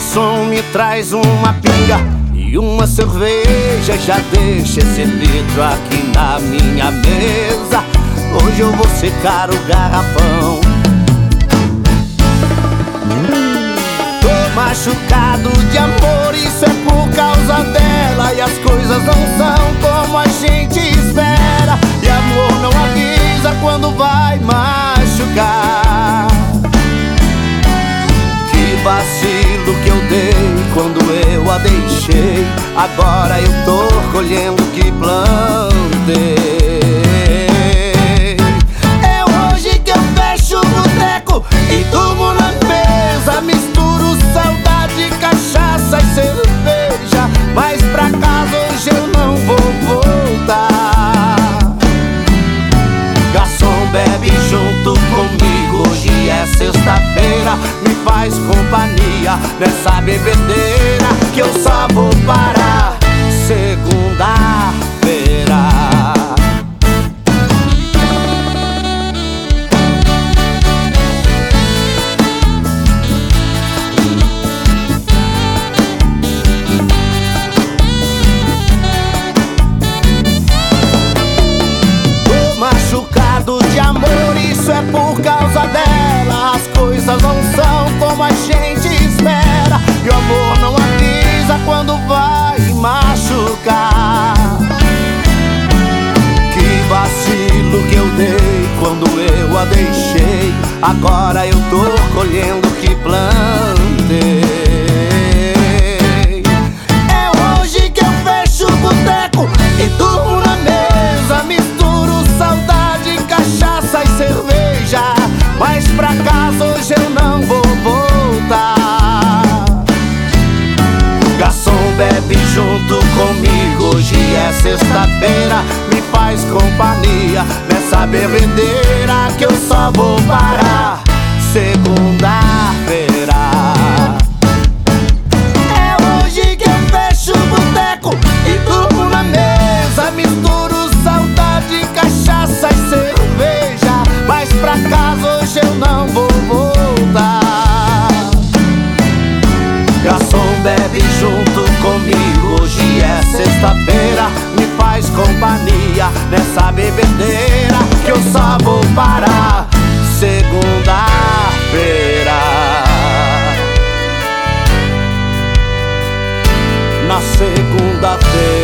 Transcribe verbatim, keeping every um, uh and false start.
Garçom, me traz uma pinga e uma cerveja. Já deixa esse litro aqui na minha mesa. Hoje eu vou secar o garrafão. Tô machucado de amor, isso é por causa dela. E as coisas não são como a gente espera. E amor não avisa quando vai machucar. Que vacilo que eu dei quando eu a deixei. Agora eu tô colhendo o que plantei. É hoje que eu fecho o boteco e durmo na mesa. Misturo saudade, cachaça e cerveja. Mas pra casa hoje eu não vou voltar. Garçom, bebe junto comigo. Hoje é sexta-feira, me faz companhia nessa bebedeira que eu só vou parar segunda-feira. Tô machucado de amor, isso é por causa dela. As coisas não são como a gente espera. E o amor não avisa quando vai machucar. Que vacilo que eu dei quando eu a deixei. Agora eu tô colhendo o que plantei. É hoje que eu fecho o boteco e durmo na mesa. Misturo saudade, cachaça e cerveja. Mas pra casa hoje eu não vou voltar. Garçom, bebe junto comigo. Hoje é sexta-feira, me faz companhia nessa bebedeira que eu só vou parar segunda-feira. É hoje que eu fecho o boteco e durmo na mesa. Misturo saudade, cachaça e cerveja. Mas pra casa hoje eu não vou voltar. Garçom, bebe junto comigo. Hoje é sexta-feira, me faz companhia nessa bebedeira que eu só vou parar segunda-feira. Na segunda-feira.